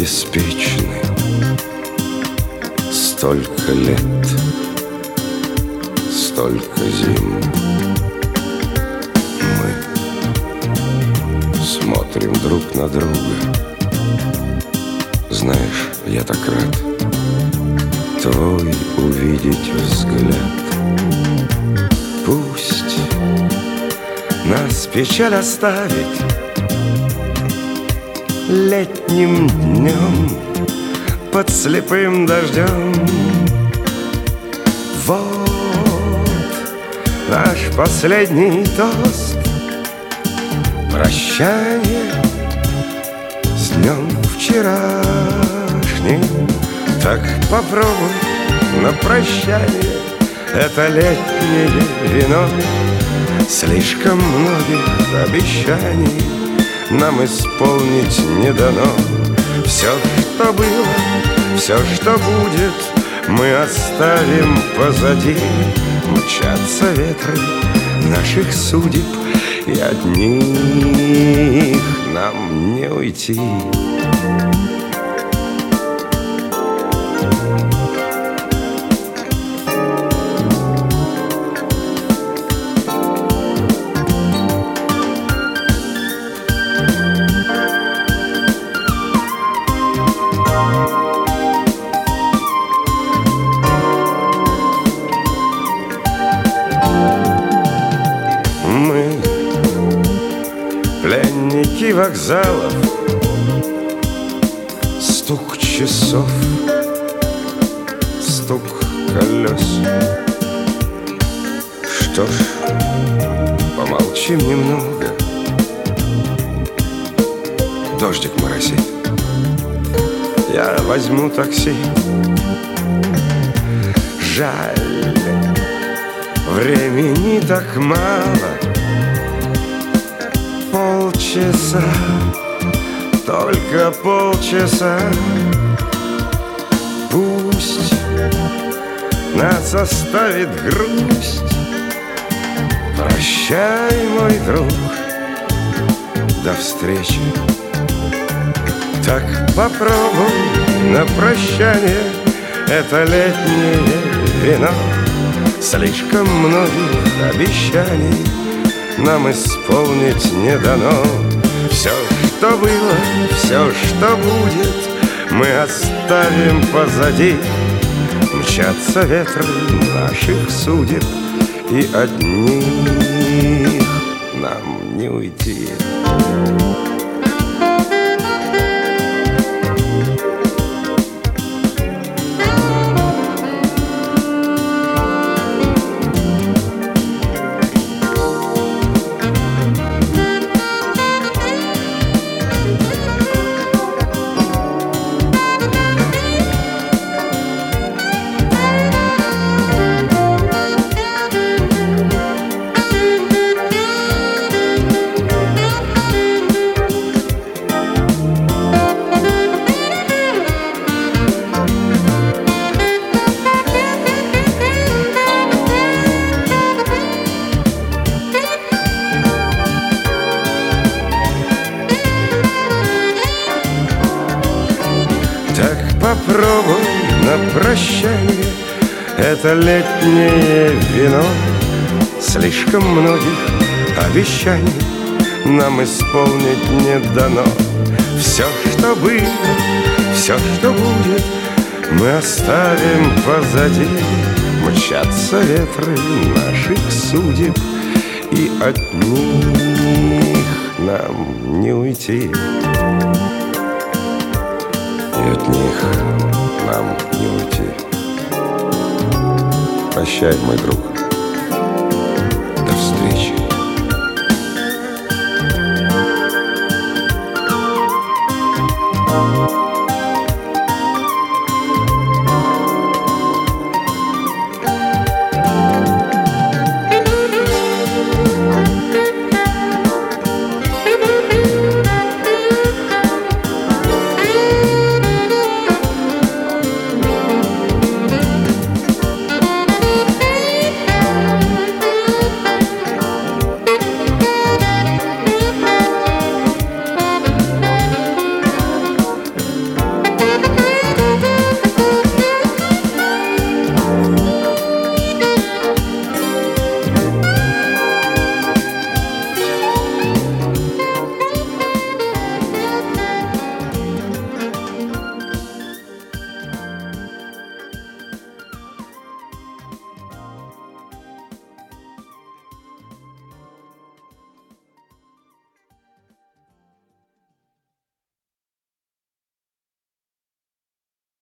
беспечны. Столько лет, столько зим. Мы смотрим друг на друга. Знаешь, я так рад твой увидеть взгляд. Пусть нас печаль оставит летним днем под слепым дождем. Вот наш последний тост. Прощание с днем вчерашним. Так попробуй на прощание это летнее вино. Слишком многих обещаний нам исполнить не дано. Все, что было, все, что будет, мы оставим позади. Мчатся ветры наших судеб, и от них нам не уйти. Пленники вокзалов, стук часов, стук колес. Что ж, помолчим немного. Дождик моросит. Я возьму такси. Жаль, времени так мало. Полчаса, только полчаса. Пусть нас оставит грусть. Прощай, мой друг, до встречи. Так попробуй на прощание это летнее вино. Слишком многих обещаний нам исполнить не дано. Все, что было, все, что будет, мы оставим позади. Мчатся ветры наших судеб, и от них нам не уйти. Попробуй на прощание это летнее вино. Слишком многих обещаний нам исполнить не дано. Все, что было, все, что будет, мы оставим позади. Мчатся ветры наших судеб, и от них нам не уйти. И от них нам не уйти. Прощай, мой друг.